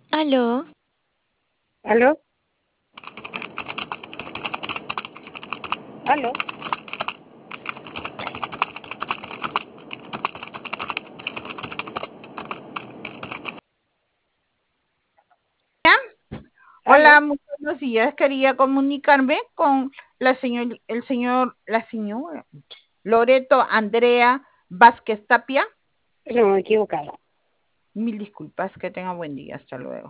Aló, ¿Aló? ¿Aló? Hola, ¿Aló? muy buenos días. Quería comunicarme con la señora Loreto Andrea Vázquez Tapia. No, equivocada. Mil disculpas, que tenga buen día. Hasta luego.